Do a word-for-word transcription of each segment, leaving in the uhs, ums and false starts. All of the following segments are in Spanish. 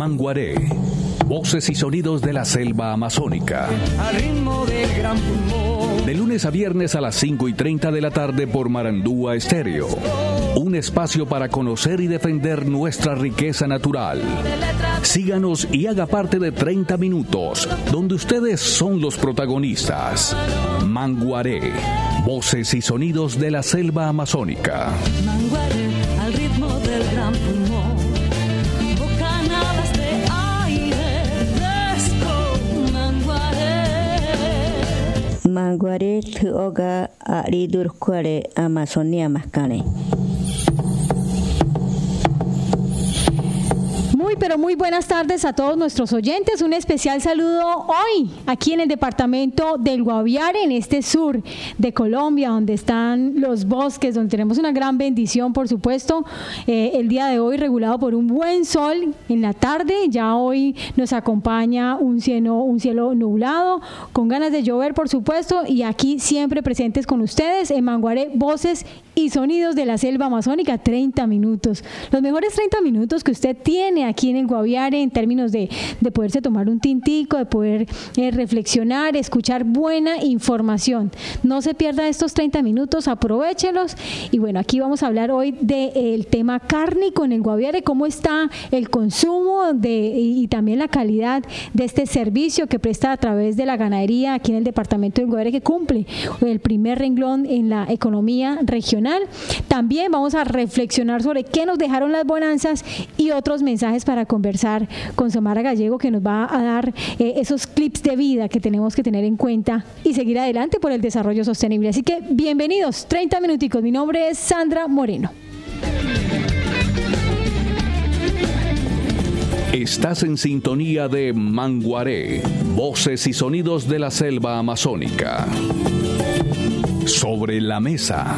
Manguaré. Voces y sonidos de la selva amazónica. Al ritmo del gran pulmón. De lunes a viernes a las cinco y treinta de la tarde por Marandúa Estéreo. Un espacio para conocer y defender nuestra riqueza natural. Síganos y haga parte de treinta minutos, donde ustedes son los protagonistas. Manguaré. Voces y sonidos de la selva amazónica. Manguaré, al ritmo del gran pulmón. Bocanadas de aire fresco. Manguaré. Manguaré tuoga aridurcuare Amazonia mascane. Muy, pero muy buenas tardes a todos nuestros oyentes. Un especial saludo hoy aquí en el departamento del Guaviare, en este sur de Colombia, donde están los bosques, donde tenemos una gran bendición, por supuesto. Eh, el día de hoy regulado por un buen sol en la tarde. Ya hoy nos acompaña un cielo, un cielo nublado, con ganas de llover, por supuesto. Y aquí siempre presentes con ustedes en Manguaré, voces y sonidos de la selva amazónica, treinta minutos. Los mejores treinta minutos que usted tiene aquí en el Guaviare en términos de, de poderse tomar un tintico, de poder eh, reflexionar, escuchar buena información. No se pierda estos treinta minutos, aprovéchelos. Y bueno, aquí vamos a hablar hoy del tema cárnico en el Guaviare, cómo está el consumo de, y, y también la calidad de este servicio que presta a través de la ganadería aquí en el departamento del Guaviare, que cumple el primer renglón en la economía regional. También vamos a reflexionar sobre qué nos dejaron las bonanzas y otros mensajes para conversar con Xiomara Gallego, que nos va a dar eh, esos clips de vida que tenemos que tener en cuenta y seguir adelante por el desarrollo sostenible. Así que bienvenidos, treinta minuticos. Mi nombre es Sandra Moreno. Estás en sintonía de Manguaré, voces y sonidos de la selva amazónica. Sobre la mesa.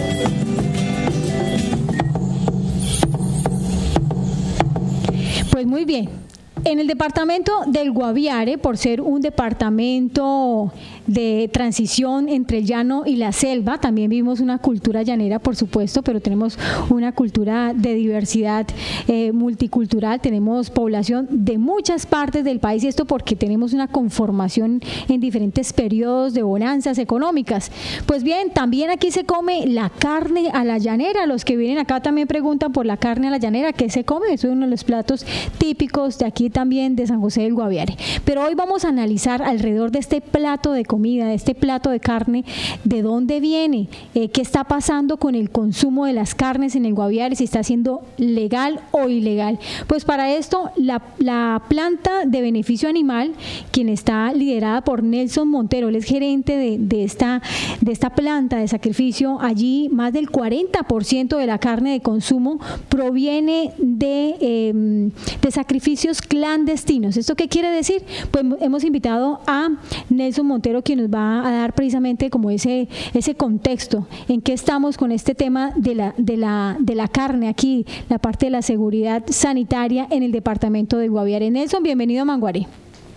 Pues muy bien. En el departamento del Guaviare, por ser un departamento de transición entre el llano y la selva, también vivimos una cultura llanera, por supuesto, pero tenemos una cultura de diversidad eh, multicultural, tenemos población de muchas partes del país, y esto porque tenemos una conformación en diferentes periodos de bonanzas económicas. Pues bien, también aquí se come la carne a la llanera. Los que vienen acá también preguntan por la carne a la llanera. ¿Qué se come? Eso es uno de los platos típicos de aquí también de San José del Guaviare. Pero hoy vamos a analizar alrededor de este plato de comida, de este plato de carne, de dónde viene, eh, qué está pasando con el consumo de las carnes en el Guaviare, si está siendo legal o ilegal. Pues para esto, la, la planta de beneficio animal, quien está liderada por Nelson Montero, él es gerente de, de, esta, de esta planta de sacrificio. Allí más del cuarenta por ciento de la carne de consumo proviene de, eh, de sacrificios clandestinos. ¿Esto qué quiere decir? Pues hemos invitado a Nelson Montero, quien nos va a dar precisamente como ese, ese contexto en qué estamos con este tema de la, de la, de la carne aquí, la parte de la seguridad sanitaria en el departamento de Guaviare. Nelson, bienvenido a Manguaré.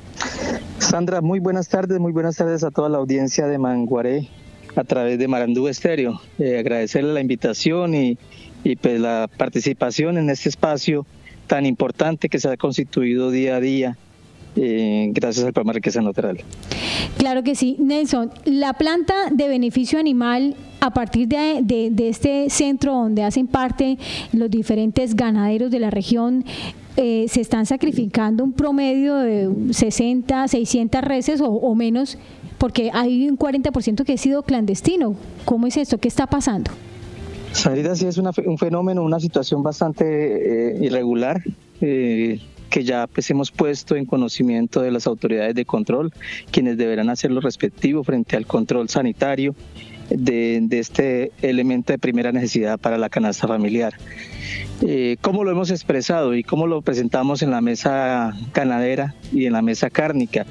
Sandra, muy buenas tardes, muy buenas tardes a toda la audiencia de Manguaré a través de Marandúa Estéreo. Eh, agradecerle la invitación y, y pues la participación en este espacio tan importante que se ha constituido día a día eh, gracias al programa Riqueza Natural. Claro que sí. Nelson, la planta de beneficio animal, a partir de, de, de este centro donde hacen parte los diferentes ganaderos de la región, eh, se están sacrificando un promedio de sesenta, seiscientas reses o, o menos, porque hay un cuarenta por ciento que ha sido clandestino. ¿Cómo es esto? ¿Qué está pasando? Sarita, sí es una, un fenómeno, una situación bastante eh, irregular, eh, que ya pues hemos puesto en conocimiento de las autoridades de control, quienes deberán hacer lo respectivo frente al control sanitario de, de este elemento de primera necesidad para la canasta familiar. Eh, ¿Cómo lo hemos expresado y cómo lo presentamos en la mesa ganadera y en la mesa cárnica?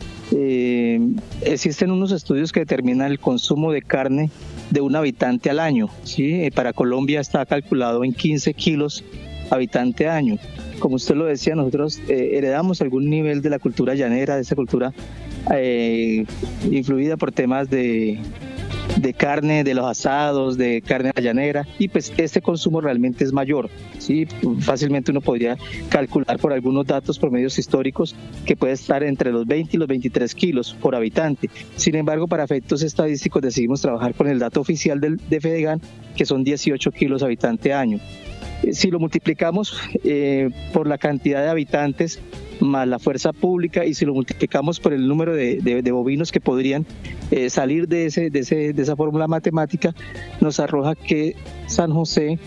Eh, existen unos estudios que determinan el consumo de carne de un habitante al año, ¿sí? Eh, para Colombia está calculado en quince kilos habitante año. Como usted lo decía, nosotros eh, heredamos algún nivel de la cultura llanera, de esa cultura eh, influida por temas de, de carne, de los asados, de carne llanera, y pues este consumo realmente es mayor, ¿sí? Fácilmente uno podría calcular por algunos datos promedios históricos que puede estar entre los veinte y los veintitrés kilos por habitante. Sin embargo, para efectos estadísticos decidimos trabajar con el dato oficial del, de Fedegan, que son dieciocho kilos habitante año. Si lo multiplicamos eh, por la cantidad de habitantes más la fuerza pública, y si lo multiplicamos por el número de, de, de bovinos que podrían eh, salir de, ese, de, ese, de esa fórmula matemática, nos arroja que San José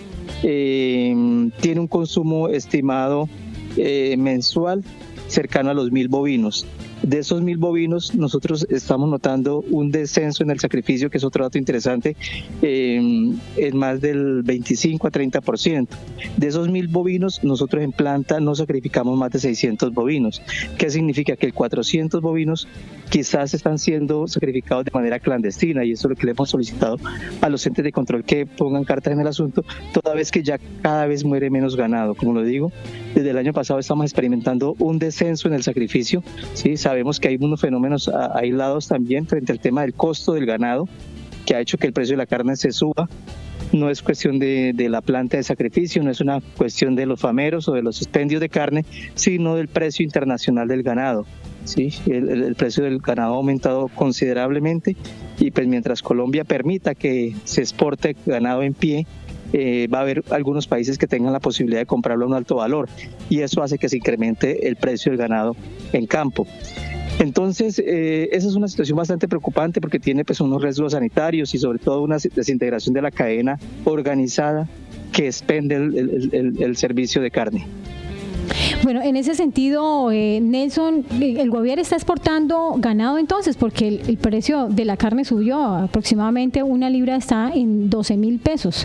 eh, tiene un consumo estimado eh, mensual cercano a los mil bovinos. De esos mil bovinos, nosotros estamos notando un descenso en el sacrificio, que es otro dato interesante, eh, en más del veinticinco a treinta por ciento. De esos mil bovinos, nosotros en planta no sacrificamos más de seiscientos bovinos. ¿Qué significa? Que el cuatrocientos bovinos quizás están siendo sacrificados de manera clandestina, y eso es lo que le hemos solicitado a los entes de control, que pongan cartas en el asunto, toda vez que ya cada vez muere menos ganado. Como lo digo, desde el año pasado estamos experimentando un descenso en el sacrificio, ¿sí? Sabemos que hay unos fenómenos aislados también frente al tema del costo del ganado, que ha hecho que el precio de la carne se suba. No es cuestión de, de la planta de sacrificio, no es una cuestión de los fameros o de los expendios de carne, sino del precio internacional del ganado, ¿sí? El, el, el precio del ganado ha aumentado considerablemente, y pues mientras Colombia permita que se exporte ganado en pie, Eh, va a haber algunos países que tengan la posibilidad de comprarlo a un alto valor, y eso hace que se incremente el precio del ganado en campo. Entonces, eh, esa es una situación bastante preocupante, porque tiene pues unos riesgos sanitarios y sobre todo una desintegración de la cadena organizada que expende el, el, el, el servicio de carne. Bueno, en ese sentido, eh, Nelson, ¿el Guaviare está exportando ganado entonces? Porque el, el precio de la carne subió, aproximadamente una libra está en doce mil pesos.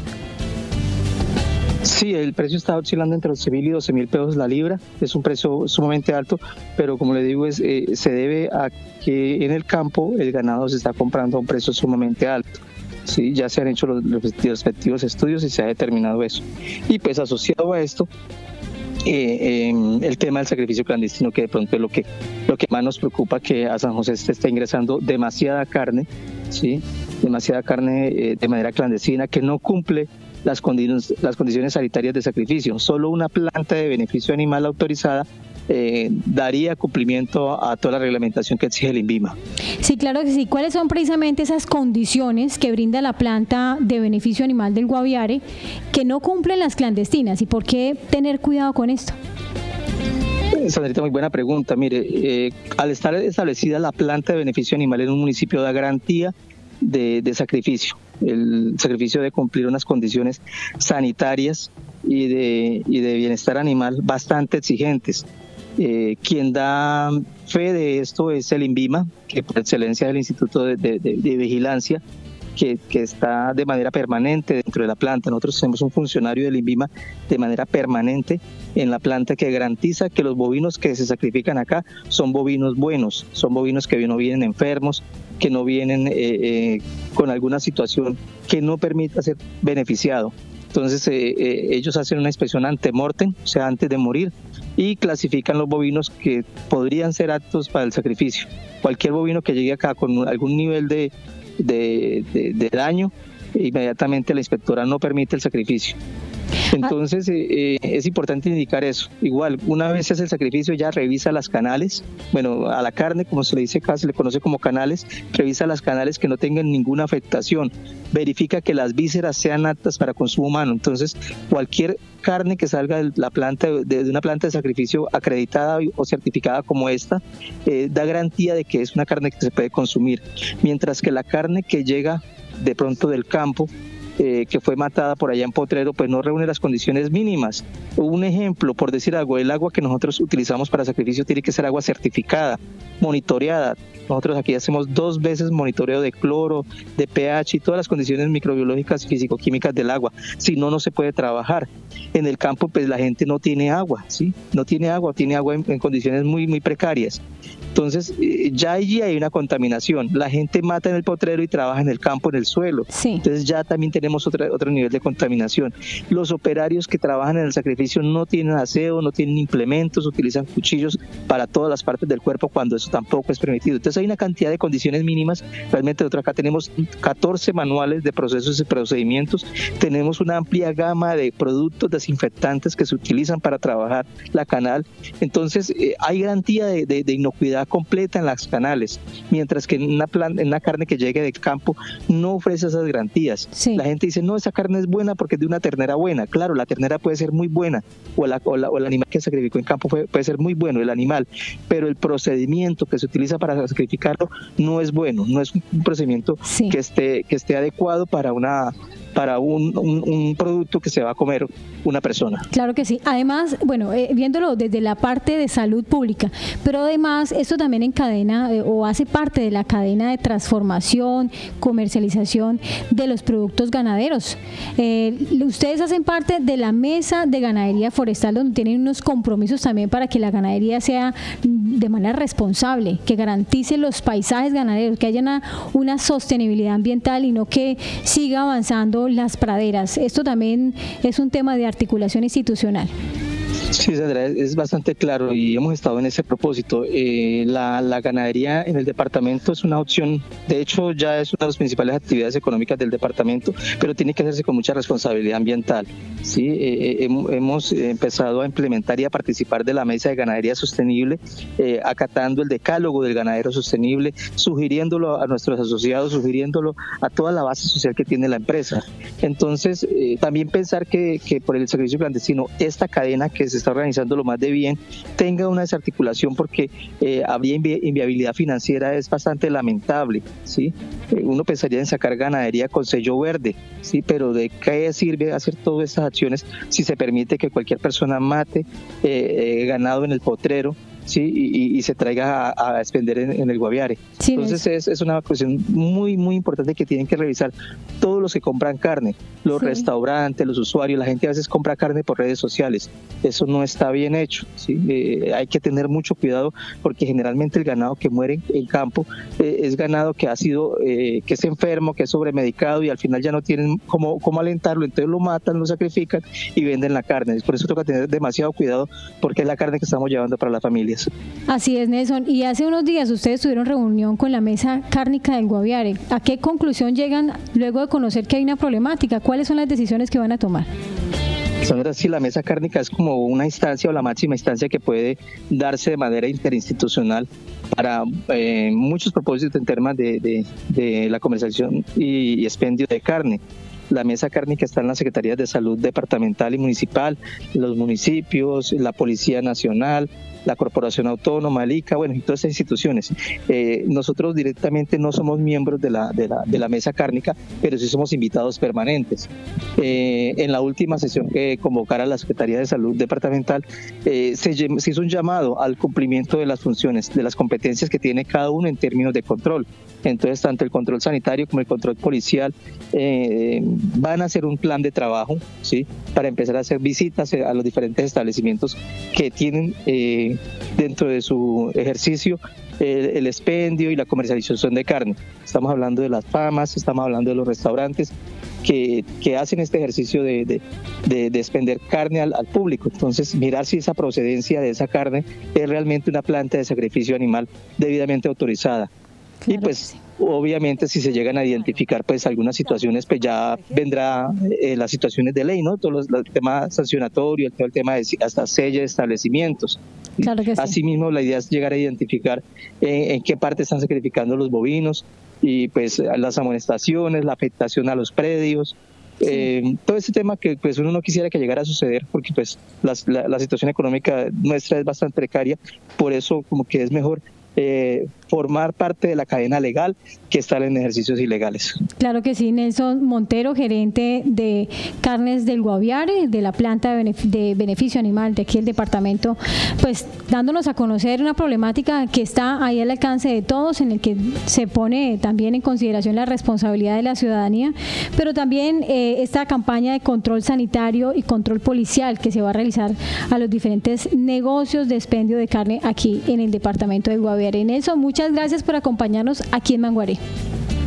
Sí, el precio está oscilando entre once mil y doce mil pesos la libra. Es un precio sumamente alto, pero como le digo, es, eh, se debe a que en el campo el ganado se está comprando a un precio sumamente alto. Sí, ya se han hecho los, los respectivos estudios y se ha determinado eso. Y pues asociado a esto, eh, eh, el tema del sacrificio clandestino, que de pronto es lo que, lo que más nos preocupa, que a San José se está ingresando demasiada carne, ¿sí? demasiada carne eh, de manera clandestina, que no cumple Las condiciones, las condiciones sanitarias de sacrificio. Solo una planta de beneficio animal autorizada eh, daría cumplimiento a toda la reglamentación que exige el INVIMA. Sí, claro que sí. ¿Cuáles son precisamente esas condiciones que brinda la planta de beneficio animal del Guaviare que no cumplen las clandestinas, y por qué tener cuidado con esto? Sandrita, muy buena pregunta. Mire, eh, al estar establecida la planta de beneficio animal en un municipio, da garantía de, de sacrificio. El sacrificio debe cumplir unas condiciones sanitarias y de, y de bienestar animal bastante exigentes. Eh, quien da fe de esto es el INVIMA, que por excelencia es el Instituto de, de, de Vigilancia, que, que está de manera permanente dentro de la planta. Nosotros tenemos un funcionario del INVIMA de manera permanente en la planta, que garantiza que los bovinos que se sacrifican acá son bovinos buenos, son bovinos que no vienen enfermos, que no vienen eh, eh, con alguna situación que no permita ser beneficiado. Entonces eh, eh, ellos hacen una inspección ante-mortem, o sea, antes de morir, y clasifican los bovinos que podrían ser aptos para el sacrificio. Cualquier bovino que llegue acá con algún nivel de, de, de, de daño, inmediatamente la inspectora no permite el sacrificio. Entonces eh, eh, es importante indicar eso. Igual, una vez se hace el sacrificio, ya revisa las canales, bueno, a la carne, como se le dice acá, se le conoce como canales, revisa las canales que no tengan ninguna afectación, verifica que las vísceras sean aptas para consumo humano. Entonces, cualquier carne que salga de la planta, de una planta de sacrificio acreditada o certificada como esta, eh, da garantía de que es una carne que se puede consumir, mientras que la carne que llega de pronto del campo, Eh, que fue matada por allá en Potrero, pues no reúne las condiciones mínimas. Un ejemplo, por decir algo, el agua que nosotros utilizamos para sacrificio tiene que ser agua certificada, monitoreada. Nosotros aquí hacemos dos veces monitoreo de cloro, de pH y todas las condiciones microbiológicas y físico-químicas del agua. Si no, no se puede trabajar. En el campo, pues la gente no tiene agua, ¿sí? No tiene agua, tiene agua en, en condiciones muy, muy precarias. Entonces, eh, ya allí hay una contaminación. La gente mata en el potrero y trabaja en el campo, en el suelo. Sí. Entonces ya también tenemos tenemos otra, otro nivel de contaminación. Los operarios que trabajan en el sacrificio no tienen aseo, no tienen implementos, utilizan cuchillos para todas las partes del cuerpo cuando eso tampoco es permitido. Entonces hay una cantidad de condiciones mínimas. Realmente nosotros acá tenemos catorce manuales de procesos y procedimientos, tenemos una amplia gama de productos desinfectantes que se utilizan para trabajar la canal. Entonces eh, hay garantía de, de, de inocuidad completa en las canales, mientras que en una, plan, en una carne que llegue del campo no ofrece esas garantías. Sí. La gente dice, no, esa carne es buena porque es de una ternera buena. Claro, la ternera puede ser muy buena, o, la, o, la, o el animal que se sacrificó en campo puede, puede ser muy bueno, el animal, pero el procedimiento que se utiliza para sacrificarlo no es bueno, no es un procedimiento sí. que esté, que esté adecuado para una para un, un, un producto que se va a comer una persona. Claro que sí. Además, bueno, eh, viéndolo desde la parte de salud pública, pero además esto también encadena eh, o hace parte de la cadena de transformación, comercialización de los productos ganaderos. Eh, ustedes hacen parte de la mesa de ganadería forestal, donde tienen unos compromisos también para que la ganadería sea de manera responsable, que garantice los paisajes ganaderos, que haya una, una sostenibilidad ambiental y no que siga avanzando las praderas. Esto también es un tema de articulación institucional. Sí, Sandra, es bastante claro y hemos estado en ese propósito. Eh, la, la ganadería en el departamento es una opción, de hecho ya es una de las principales actividades económicas del departamento, pero tiene que hacerse con mucha responsabilidad ambiental. ¿Sí? Eh, hemos empezado a implementar y a participar de la mesa de ganadería sostenible, eh, acatando el decálogo del ganadero sostenible, sugiriéndolo a nuestros asociados, sugiriéndolo a toda la base social que tiene la empresa. Entonces, eh, también pensar que, que por el servicio clandestino, esta cadena que se está organizando lo más de bien, tenga una desarticulación, porque eh, habría invi- inviabilidad financiera, es bastante lamentable, ¿sí? Eh, uno pensaría en sacar ganadería con sello verde, ¿sí? Pero ¿de qué sirve hacer todas estas acciones si se permite que cualquier persona mate eh, eh, ganado en el potrero? Sí, y, y se traiga a, a expender en, en el Guaviare. Sí, entonces es, es una cuestión muy muy importante que tienen que revisar todos los que compran carne, los sí. restaurantes, los usuarios. La gente a veces compra carne por redes sociales, eso no está bien hecho, ¿sí? Eh, hay que tener mucho cuidado, porque generalmente el ganado que muere en, en campo eh, es ganado que ha sido eh, que es enfermo, que es sobremedicado, y al final ya no tienen cómo, cómo alentarlo, entonces lo matan, lo sacrifican y venden la carne. Por eso toca tener demasiado cuidado, porque es la carne que estamos llevando para la familia. Así es, Nelson. Y hace unos días ustedes tuvieron reunión con la mesa cárnica del Guaviare. ¿A qué conclusión llegan luego de conocer que hay una problemática? ¿Cuáles son las decisiones que van a tomar? Sandra, sí, la mesa cárnica es como una instancia o la máxima instancia que puede darse de manera interinstitucional para eh, muchos propósitos en temas de, de, de la comercialización y, y expendio de carne. La mesa cárnica está en las Secretarías de Salud departamental y municipal, los municipios, la Policía Nacional, la Corporación Autónoma, el I C A, bueno, y todas esas instituciones. Eh, nosotros directamente no somos miembros de la, de la, de la mesa cárnica, pero sí somos invitados permanentes. Eh, en la última sesión que convocara la Secretaría de Salud departamental, eh, se, se hizo un llamado al cumplimiento de las funciones, de las competencias que tiene cada uno en términos de control. Entonces, tanto el control sanitario como el control policial eh, van a hacer un plan de trabajo, ¿sí?, para empezar a hacer visitas a los diferentes establecimientos que tienen eh, dentro de su ejercicio el, el expendio y la comercialización de carne. Estamos hablando de las famas, estamos hablando de los restaurantes que, que hacen este ejercicio de, de, de, de expender carne al, al público. Entonces, mirar si esa procedencia de esa carne es realmente una planta de sacrificio animal debidamente autorizada. Claro, y pues sí. Obviamente si se llegan a identificar pues algunas situaciones, pues ya vendrá eh, las situaciones de ley, ¿no? Todo los, el tema sancionatorio, todo el tema de hasta sello de establecimientos. Claro que sí. Asimismo, la idea es llegar a identificar eh, en qué parte están sacrificando los bovinos y pues las amonestaciones, la afectación a los predios. Sí. Eh, todo ese tema que pues uno no quisiera que llegara a suceder, porque pues las, la, la situación económica nuestra es bastante precaria, por eso como que es mejor Eh, formar parte de la cadena legal que estar en ejercicios ilegales. Claro que sí. Nelson Montero, gerente de Carnes del Guaviare, de la planta de, benef- de beneficio animal de aquí el departamento, pues dándonos a conocer una problemática que está ahí al alcance de todos, en el que se pone también en consideración la responsabilidad de la ciudadanía, pero también eh, esta campaña de control sanitario y control policial que se va a realizar a los diferentes negocios de expendio de carne aquí en el departamento del Guaviare. Nelson, muchas gracias por acompañarnos aquí en Manguaré.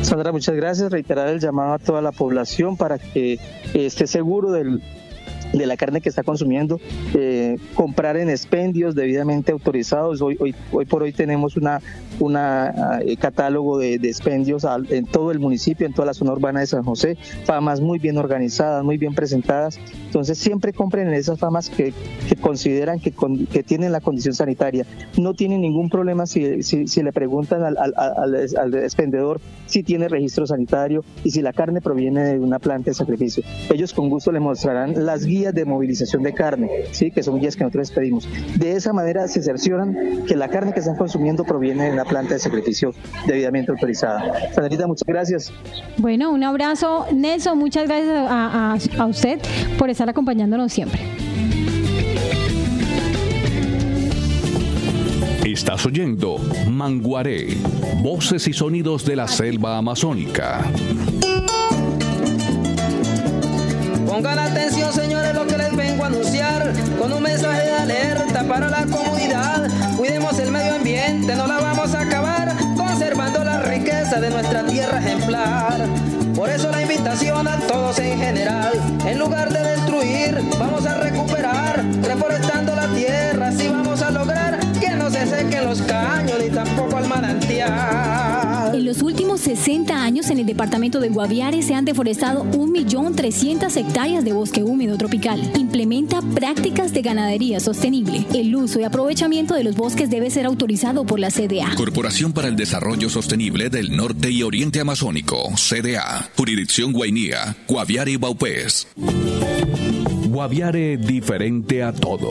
Sandra, muchas gracias. Reiterar el llamado a toda la población para que esté seguro del de la carne que está consumiendo, eh, comprar en expendios debidamente autorizados. Hoy, hoy, hoy por hoy tenemos una, una uh, catálogo de, de expendios al, en todo el municipio, en toda la zona urbana de San José, famas muy bien organizadas, muy bien presentadas. Entonces siempre compren en esas famas que, que consideran que, con, que tienen la condición sanitaria. No tienen ningún problema si, si, si le preguntan al, al, al, al expendedor si tiene registro sanitario y si la carne proviene de una planta de sacrificio. Ellos con gusto le mostrarán las guías de movilización de carne, ¿sí? Que son guías que nosotros pedimos. De esa manera se cercioran que la carne que están consumiendo proviene de una planta de sacrificio debidamente autorizada. Sandrita, muchas gracias. Bueno, un abrazo. Nelson, muchas gracias a, a, a usted por estar acompañándonos siempre. Estás oyendo Manguaré, voces y sonidos de la selva amazónica. Pongan atención, señores, lo que les vengo a anunciar, con un mensaje de alerta para la comunidad. Cuidemos el medio ambiente, no la vamos a acabar, conservando la riqueza de nuestra tierra ejemplar. Por eso la invitación a todos en general, en lugar de destruir, vamos a recuperar, reforestando la tierra, así vamos a lograr que no se sequen los caños ni tampoco el manantial. En los últimos sesenta años en el departamento de Guaviare se han deforestado un millón trescientas hectáreas de bosque húmedo tropical. Implementa prácticas de ganadería sostenible. El uso y aprovechamiento de los bosques debe ser autorizado por la C D A. Corporación para el Desarrollo Sostenible del Norte y Oriente Amazónico, C D A. Jurisdicción Guainía, Guaviare y Baupés. Guaviare, diferente a todo.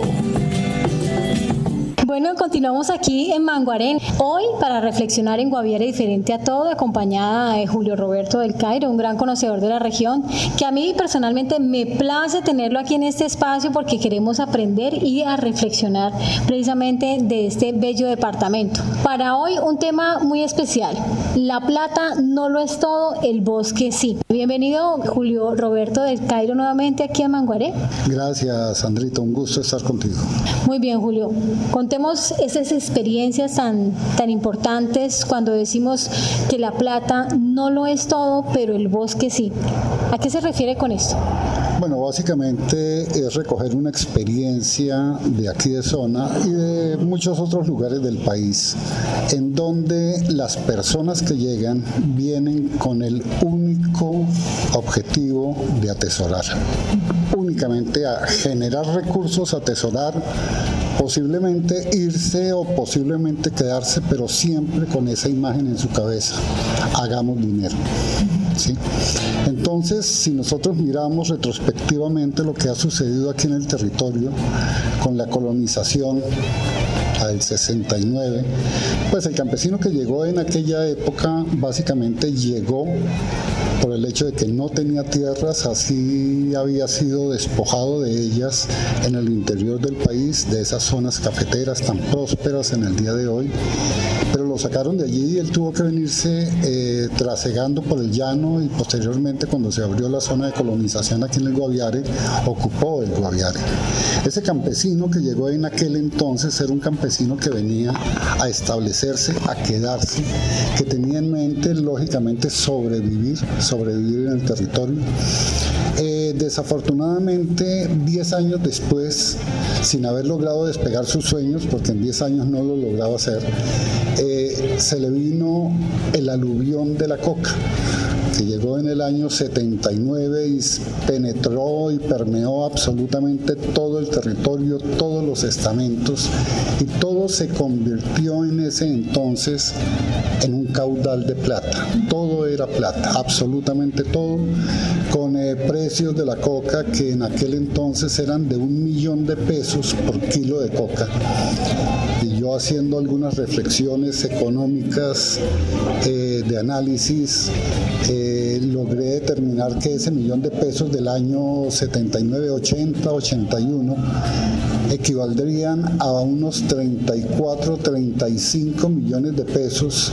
Bueno, continuamos aquí en Manguaré, hoy para reflexionar en Guaviare diferente a todo, acompañada de Julio Roberto del Cairo, un gran conocedor de la región, que a mí personalmente me place tenerlo aquí en este espacio porque queremos aprender y a reflexionar precisamente de este bello departamento. Para hoy un tema muy especial, la plata no lo es todo, el bosque sí. Bienvenido Julio Roberto del Cairo nuevamente aquí en Manguaré. Gracias, Sandrita, un gusto estar contigo. Muy bien, Julio, contemos esas experiencias tan, tan importantes cuando decimos que la plata no lo es todo, pero el bosque sí. ¿A qué se refiere con esto? Bueno, básicamente es recoger una experiencia de aquí de zona y de muchos otros lugares del país, en donde las personas que llegan vienen con el único objetivo de atesorar, únicamente a generar recursos, atesorar, posiblemente irse o posiblemente quedarse, pero siempre con esa imagen en su cabeza: hagamos dinero. ¿Sí? Entonces, si nosotros miramos retrospectivamente lo que ha sucedido aquí en el territorio con la colonización del sesenta y nueve, pues el campesino que llegó en aquella época básicamente llegó por el hecho de que no tenía tierras, así había sido despojado de ellas en el interior del país, de esas zonas cafeteras tan prósperas en el día de hoy, pero lo sacaron de allí y él tuvo que venirse eh, trasegando por el llano, y posteriormente, cuando se abrió la zona de colonización aquí en el Guaviare, ocupó el Guaviare. Ese campesino que llegó en aquel entonces era un campesino que venía a establecerse, a quedarse, que tenía en mente lógicamente sobrevivir, sobrevivir en el territorio. Eh, desafortunadamente, diez años después, sin haber logrado despegar sus sueños, porque en diez años no lo lograba hacer, eh, se le vino el aluvión de la coca, que llegó en el año setenta y nueve y penetró y permeó absolutamente todo el territorio, todos los estamentos, y todo se convirtió en ese entonces en un caudal de plata. Todo era plata, absolutamente todo, con eh, precios de la coca que en aquel entonces eran de un millón de pesos por kilo de coca. Y yo, haciendo algunas reflexiones económicas eh, de análisis, eh, logré determinar que ese millón de pesos del año setenta y nueve, ochenta, ochenta y uno equivaldrían a unos treinta y cuatro, treinta y cinco millones de pesos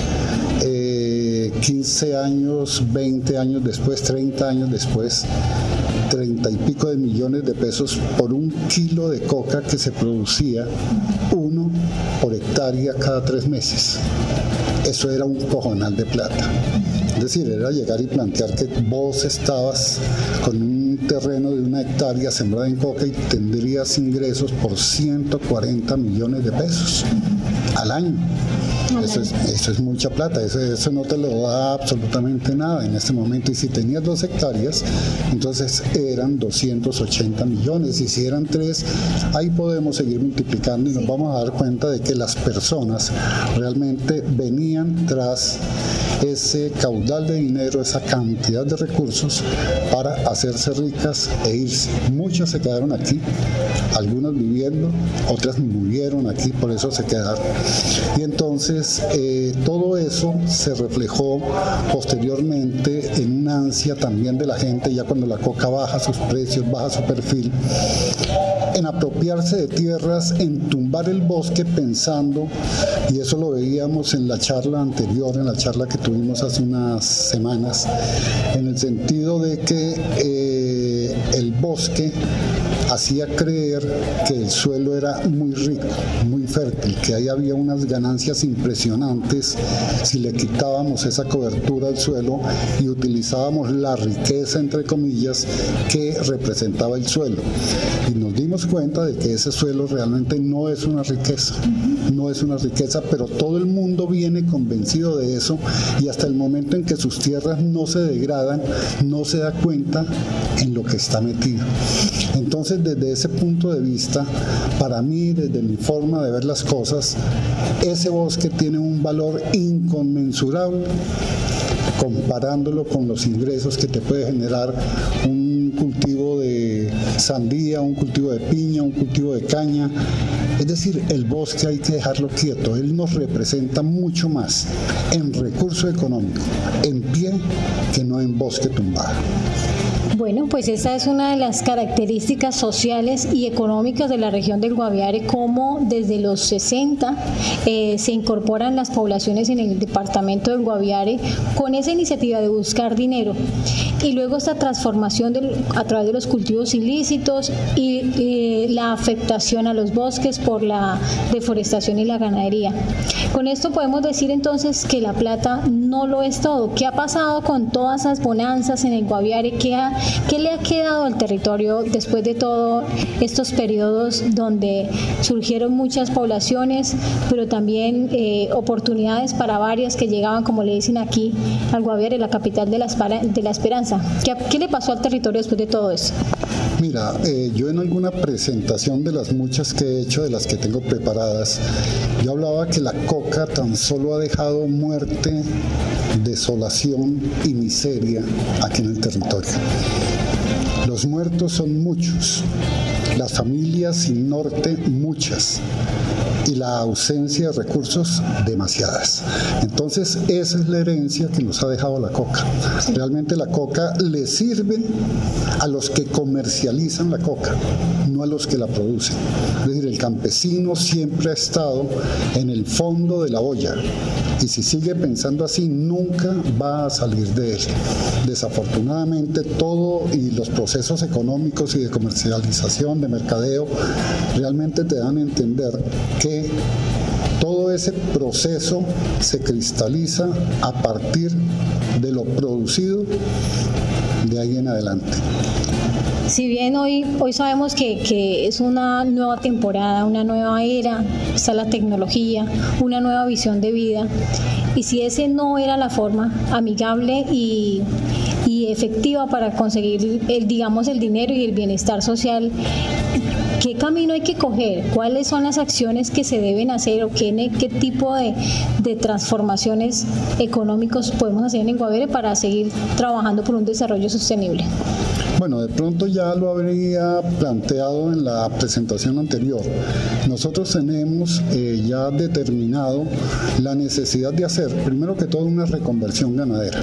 eh, quince años, veinte años después, treinta años después, treinta y pico de millones de pesos por un kilo de coca que se producía, uno por hectárea cada tres meses. Eso era un cojonal de plata. Es decir, era llegar y plantear que vos estabas con un terreno de una hectárea sembrada en coca y tendrías ingresos por ciento cuarenta millones de pesos al año. Eso es, eso es mucha plata, eso, eso no te lo da absolutamente nada en este momento. Y si tenías dos hectáreas, entonces eran doscientos ochenta millones. Y si eran tres, ahí podemos seguir multiplicando y nos vamos a dar cuenta de que las personas realmente venían tras ese caudal de dinero, esa cantidad de recursos para hacerse ricas e irse. Muchos se quedaron aquí, algunos viviendo, otras murieron aquí, por eso se quedaron. Y entonces eh, todo eso se reflejó posteriormente en una ansia también de la gente, ya cuando la coca baja sus precios, baja su perfil, en apropiarse de tierras, en tumbar el bosque pensando, y eso lo veíamos en la charla anterior, en la charla que tuvimos hace unas semanas, en el sentido de que eh, el bosque hacía creer que el suelo era muy rico, muy fértil, que ahí había unas ganancias impresionantes si le quitábamos esa cobertura al suelo y utilizábamos la riqueza, entre comillas, que representaba el suelo. Y nos dimos cuenta de que ese suelo realmente no es una riqueza, no es una riqueza, pero todo el mundo viene convencido de eso y hasta el momento en que sus tierras no se degradan, no se da cuenta en lo que está metido. Entonces, desde ese punto de vista, para mí, desde mi forma de ver las cosas, ese bosque tiene un valor inconmensurable comparándolo con los ingresos que te puede generar un cultivo de sandía, un cultivo de piña, un cultivo de caña. Es decir, el bosque hay que dejarlo quieto, él nos representa mucho más en recurso económico, en pie, que no en bosque tumbado. Bueno, pues esa es una de las características sociales y económicas de la región del Guaviare, como desde los sesenta eh, se incorporan las poblaciones en el departamento del Guaviare con esa iniciativa de buscar dinero, y luego esta transformación del, a través de los cultivos ilícitos y eh, la afectación a los bosques por la deforestación y la ganadería. Con esto podemos decir entonces que la plata no lo es todo. ¿Qué ha pasado con todas esas bonanzas en el Guaviare? ¿Qué ha ¿Qué le ha quedado al territorio después de todos estos periodos donde surgieron muchas poblaciones, pero también eh, oportunidades para varias que llegaban, como le dicen aquí, al Guaviare, la capital de la, de la esperanza? ¿Qué, ¿Qué le pasó al territorio después de todo eso? Mira, eh, yo en alguna presentación de las muchas que he hecho, de las que tengo preparadas, yo hablaba que la coca tan solo ha dejado muerte, desolación y miseria aquí en el territorio. Los muertos son muchos, las familias sin norte muchas, y la ausencia de recursos demasiadas. Entonces esa es la herencia que nos ha dejado la coca. Realmente la coca le sirve a los que comercializan la coca, no a los que la producen. Es decir, el campesino siempre ha estado en el fondo de la olla, y si sigue pensando así nunca va a salir de él. Desafortunadamente todo y los procesos económicos y de comercialización, de mercadeo, realmente te dan a entender que todo ese proceso se cristaliza a partir de lo producido de ahí en adelante. Si bien hoy, hoy sabemos que, que es una nueva temporada, una nueva era, está la tecnología, una nueva visión de vida, y si ese no era la forma amigable y, y efectiva para conseguir, el, digamos, el dinero y el bienestar social, ¿qué camino hay que coger? ¿Cuáles son las acciones que se deben hacer o qué, qué tipo de, de transformaciones económicas podemos hacer en Guaviare para seguir trabajando por un desarrollo sostenible? Bueno, de pronto ya lo habría planteado en la presentación anterior. Nosotros tenemos eh, ya determinado la necesidad de hacer, primero que todo, una reconversión ganadera.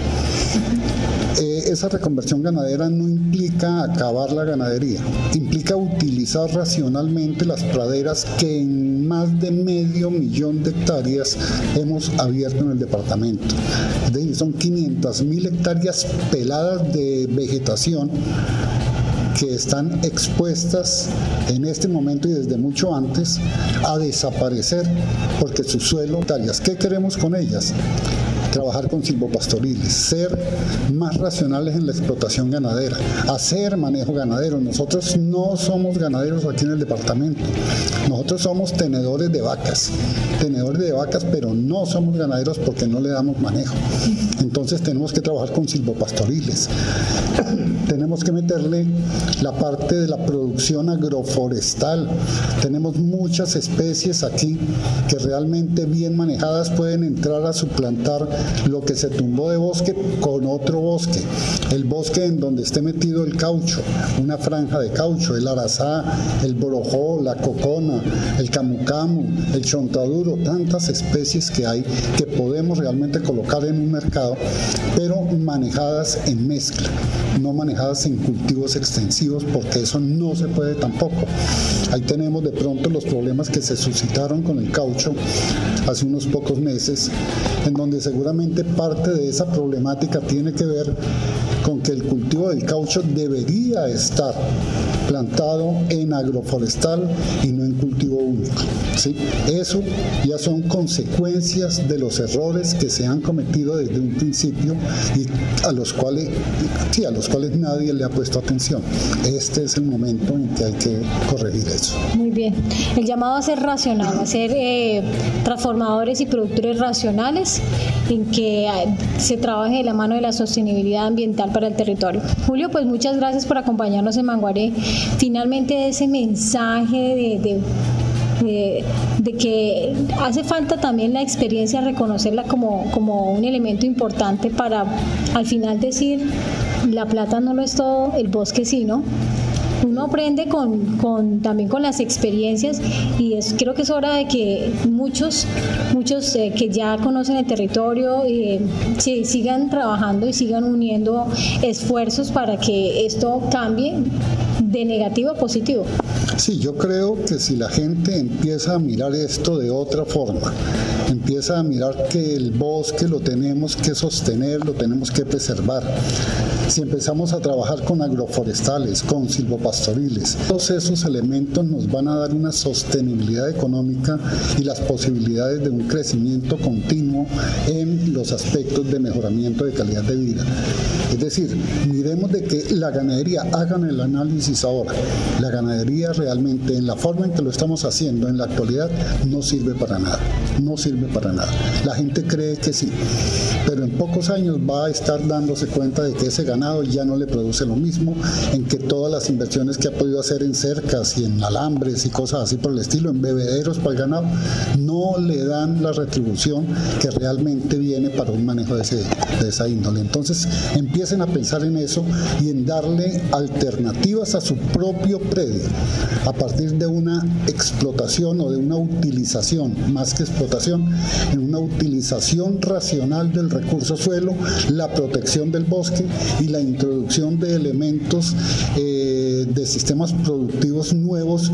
Eh, esa reconversión ganadera no implica acabar la ganadería, implica utilizar racionalmente las praderas que en más de medio millón de hectáreas hemos abierto en el departamento. Es decir, son quinientas mil hectáreas peladas de vegetación que están expuestas en este momento y desde mucho antes a desaparecer porque su suelo, hectáreas. ¿Qué queremos con ellas? trabajar con silvopastoriles, ser más racionales en la explotación ganadera, hacer manejo ganadero. Nosotros no somos ganaderos aquí en el departamento, nosotros somos tenedores de vacas, tenedores de vacas, pero no somos ganaderos porque no le damos manejo. Entonces tenemos que trabajar con silvopastoriles, tenemos que meterle la parte de la producción agroforestal. Tenemos muchas especies aquí que realmente bien manejadas pueden entrar a suplantar lo que se tumbó de bosque con otro bosque. El bosque en donde esté metido el caucho, una franja de caucho, el arazá, el borojó, la cocona, el camucamu, el chontaduro, tantas especies que hay que podemos realmente colocar en un mercado, pero manejadas en mezcla, no manejadas en cultivos extensivos, porque eso no se puede tampoco. Ahí tenemos de pronto los problemas que se suscitaron con el caucho hace unos pocos meses, en donde seguramente parte de esa problemática tiene que ver con que el cultivo del caucho debería estar plantado en agroforestal y no en cultivo único, ¿sí? Eso ya son consecuencias de los errores que se han cometido desde un principio y a los cuales, sí, a los cuales nadie le ha puesto atención. Este es el momento en que hay que corregir eso. Muy bien. El llamado a ser racional, a ser eh, transformadores y productores racionales, en que eh, se trabaje de la mano de la sostenibilidad ambiental para el territorio. Julio, pues muchas gracias por acompañarnos en Manguaré. Finalmente ese mensaje de, de De, de que hace falta también la experiencia, reconocerla como, como un elemento importante para al final decir, la plata no lo es todo, el bosque sí, ¿no? Uno aprende con, con, también con las experiencias y es, creo que es hora de que muchos, muchos eh, que ya conocen el territorio eh, se, sigan trabajando y sigan uniendo esfuerzos para que esto cambie de negativo a positivo. Sí, yo creo que si la gente empieza a mirar esto de otra forma, empieza a mirar que el bosque lo tenemos que sostener, lo tenemos que preservar. Si empezamos a trabajar con agroforestales, con silvopastoriles, todos esos elementos nos van a dar una sostenibilidad económica y las posibilidades de un crecimiento continuo en los aspectos de mejoramiento de calidad de vida. Es decir, miremos de que la ganadería, hagan el análisis ahora, la ganadería realmente en la forma en que lo estamos haciendo en la actualidad no sirve para nada, no sirve para nada. La gente cree que sí, pero en pocos años va a estar dándose cuenta de que ese ganado ya no le produce lo mismo, en que todas las inversiones que ha podido hacer en cercas y en alambres y cosas así por el estilo, en bebederos para el ganado, no le dan la retribución que realmente viene para un manejo de, ese, de esa índole. Entonces empiecen a pensar en eso y en darle alternativas a su propio predio a partir de una explotación o de una utilización, más que explotación, en una utilización racional del recurso suelo, la protección del bosque y la introducción de elementos eh, de sistemas productivos nuevos,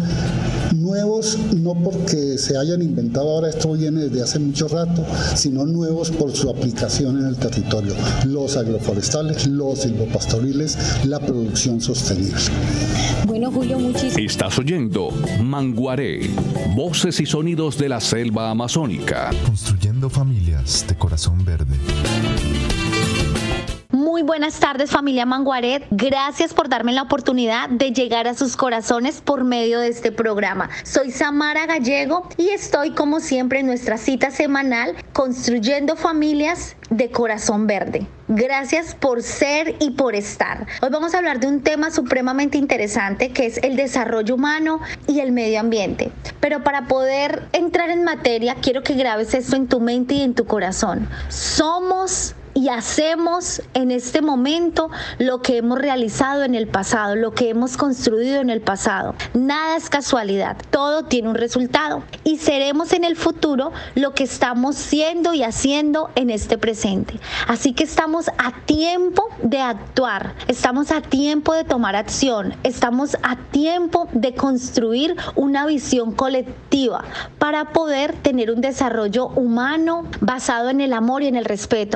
nuevos no porque se hayan inventado ahora, esto viene desde hace mucho rato, sino nuevos por su aplicación en el territorio, los agroforestales, los silvopastoriles, la producción sostenible. Bueno, Julio, muchísimas gracias. Estás oyendo Manguaré, voces y sonidos de la selva amazónica. Construyendo familias de corazón verde. Muy buenas tardes, familia Manguaré. Gracias por darme la oportunidad de llegar a sus corazones por medio de este programa. Soy Samara Gallego y estoy como siempre en nuestra cita semanal Construyendo Familias de Corazón Verde. Gracias por ser y por estar. Hoy vamos a hablar de un tema supremamente interesante que es el desarrollo humano y el medio ambiente. Pero para poder entrar en materia, quiero que grabes esto en tu mente y en tu corazón. Somos y hacemos en este momento lo que hemos realizado en el pasado, lo que hemos construido en el pasado. Nada es casualidad, todo tiene un resultado y seremos en el futuro lo que estamos siendo y haciendo en este presente. Así que estamos a tiempo de actuar, estamos a tiempo de tomar acción, estamos a tiempo de construir una visión colectiva para poder tener un desarrollo humano basado en el amor y en el respeto. Y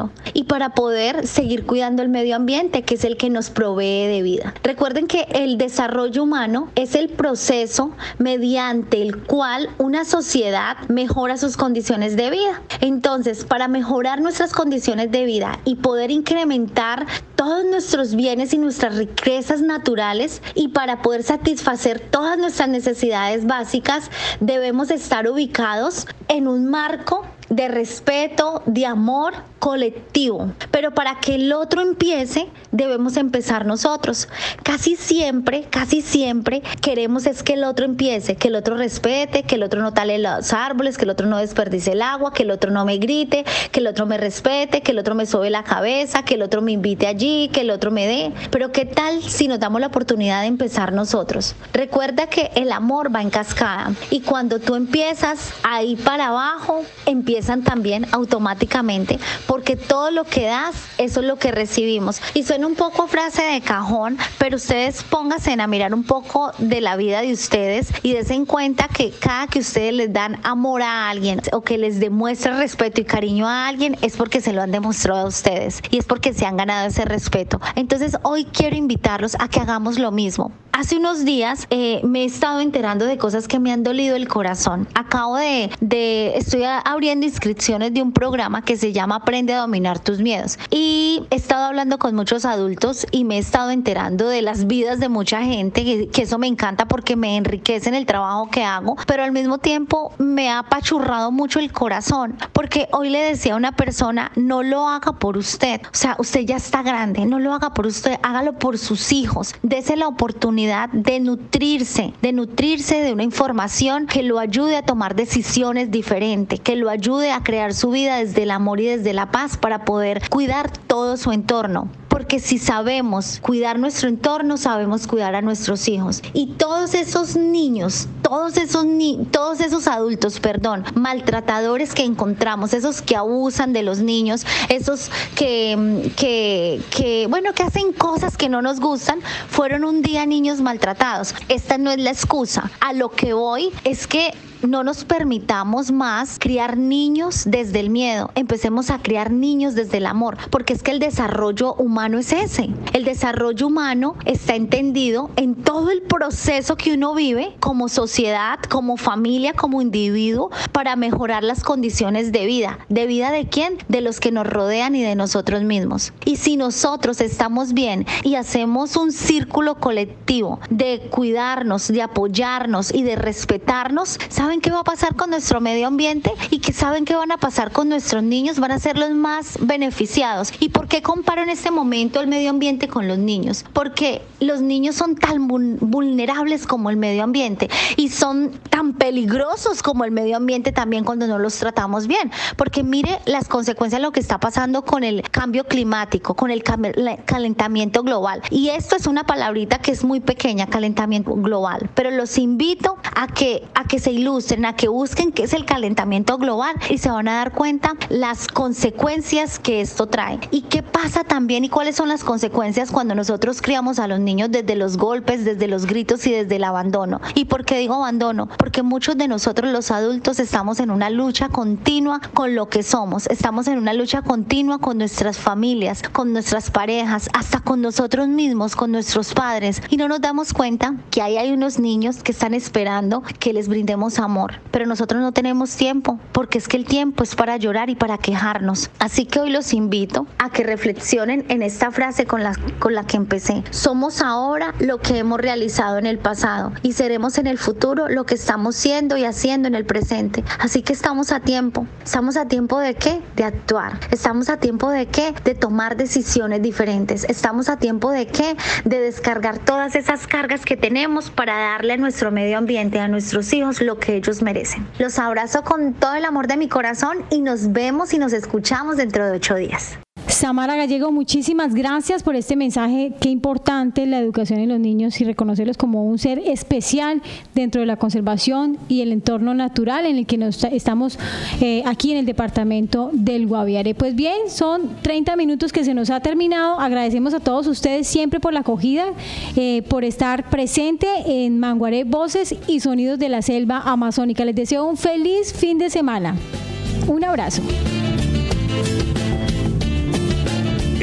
para poder seguir cuidando el medio ambiente, que es el que nos provee de vida. Recuerden que el desarrollo humano es el proceso mediante el cual una sociedad mejora sus condiciones de vida. Entonces, para mejorar nuestras condiciones de vida y poder incrementar todos nuestros bienes y nuestras riquezas naturales, y para poder satisfacer todas nuestras necesidades básicas, debemos estar ubicados en un marco de respeto, de amor colectivo. Pero para que el otro empiece, debemos empezar nosotros. Casi siempre, casi siempre queremos es que el otro empiece, que el otro respete, que el otro no tale los árboles, que el otro no desperdicie el agua, que el otro no me grite, que el otro me respete, que el otro me sobe la cabeza, que el otro me invite allí, que el otro me dé. Pero ¿qué tal si nos damos la oportunidad de empezar nosotros? Recuerda que el amor va en cascada, y cuando tú empiezas ahí para abajo, empiezan también automáticamente, porque todo lo que das, eso es lo que recibimos. Y suena un poco frase de cajón, pero ustedes pónganse a mirar un poco de la vida de ustedes y dense en cuenta que cada que ustedes les dan amor a alguien o que les demuestran respeto y cariño a alguien, es porque se lo han demostrado a ustedes y es porque se han ganado ese respeto. Entonces hoy quiero invitarlos a que hagamos lo mismo. Hace unos días eh, me he estado enterando de cosas que me han dolido el corazón. Acabo de, de, estoy abriendo inscripciones de un programa que se llama Aprende a dominar tus miedos. Y he estado hablando con muchos adultos y me he estado enterando de las vidas de mucha gente, que, que eso me encanta porque me enriquece en el trabajo que hago, pero al mismo tiempo me ha apachurrado mucho el corazón, porque hoy le decía a una persona, no lo haga por usted. O sea, usted ya está grande, no lo haga por usted, hágalo por sus hijos. Dese la oportunidad de nutrirse, de nutrirse de una información que lo ayude a tomar decisiones diferentes, que lo ayude a crear su vida desde el amor y desde la paz para poder cuidar todo su entorno. Porque si sabemos cuidar nuestro entorno, sabemos cuidar a nuestros hijos. Y todos esos niños, todos esos ni- todos esos adultos, perdón, maltratadores que encontramos, esos que abusan de los niños, esos que, que, que, bueno, que hacen cosas que no nos gustan, fueron un día niños maltratados. Esta no es la excusa. A lo que voy es que no nos permitamos más criar niños desde el miedo. Empecemos a criar niños desde el amor, porque es que el desarrollo humano es ese. El desarrollo humano está entendido en todo el proceso que uno vive como sociedad, como familia, como individuo, para mejorar las condiciones de vida. ¿De vida de quién? De los que nos rodean y de nosotros mismos. Y si nosotros estamos bien y hacemos un círculo colectivo de cuidarnos, de apoyarnos y de respetarnos, ¿saben qué va a pasar con nuestro medio ambiente? ¿Y que saben qué van a pasar con nuestros niños? Van a ser los más beneficiados. ¿Y por qué comparo en este momento el medio ambiente con los niños? Porque los niños son tan vulnerables como el medio ambiente y son tan peligrosos como el medio ambiente también cuando no los tratamos bien. Porque mire las consecuencias de lo que está pasando con el cambio climático, con el calentamiento global. Y esto es una palabrita que es muy pequeña, calentamiento global. Pero los invito a que, a que se ilustren, a que busquen qué es el calentamiento global y se van a dar cuenta las consecuencias que esto trae. ¿Y qué pasa también y cuáles son las consecuencias cuando nosotros criamos a los niños desde los golpes, desde los gritos y desde el abandono? ¿Y por qué digo abandono? Porque muchos de nosotros los adultos estamos en una lucha continua con lo que somos, estamos en una lucha continua con nuestras familias, con nuestras parejas, hasta con nosotros mismos, con nuestros padres, y no nos damos cuenta que ahí hay unos niños que están esperando que les brindemos amor. Amor, pero nosotros no tenemos tiempo, porque es que el tiempo es para llorar y para quejarnos. Así que hoy los invito a que reflexionen en esta frase con la, con la que empecé. Somos ahora lo que hemos realizado en el pasado y seremos en el futuro lo que estamos siendo y haciendo en el presente. Así que estamos a tiempo. ¿Estamos a tiempo de qué? De actuar. ¿Estamos a tiempo de qué? De tomar decisiones diferentes. ¿Estamos a tiempo de qué? De descargar todas esas cargas que tenemos para darle a nuestro medio ambiente, a nuestros hijos, lo que ellos merecen. Los abrazo con todo el amor de mi corazón y nos vemos y nos escuchamos dentro de ocho días. Samara Gallego, muchísimas gracias por este mensaje. Qué importante la educación en los niños y reconocerlos como un ser especial dentro de la conservación y el entorno natural en el que nos estamos eh, aquí en el departamento del Guaviare. Pues bien, son treinta minutos que se nos ha terminado. Agradecemos a todos ustedes siempre por la acogida, eh, por estar presente en Manguaré Voces y Sonidos de la Selva Amazónica. Les deseo un feliz fin de semana. Un abrazo.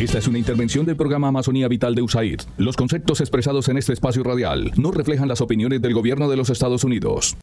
Esta es una intervención del programa Amazonía Vital de U S A I D. Los conceptos expresados en este espacio radial no reflejan las opiniones del gobierno de los Estados Unidos.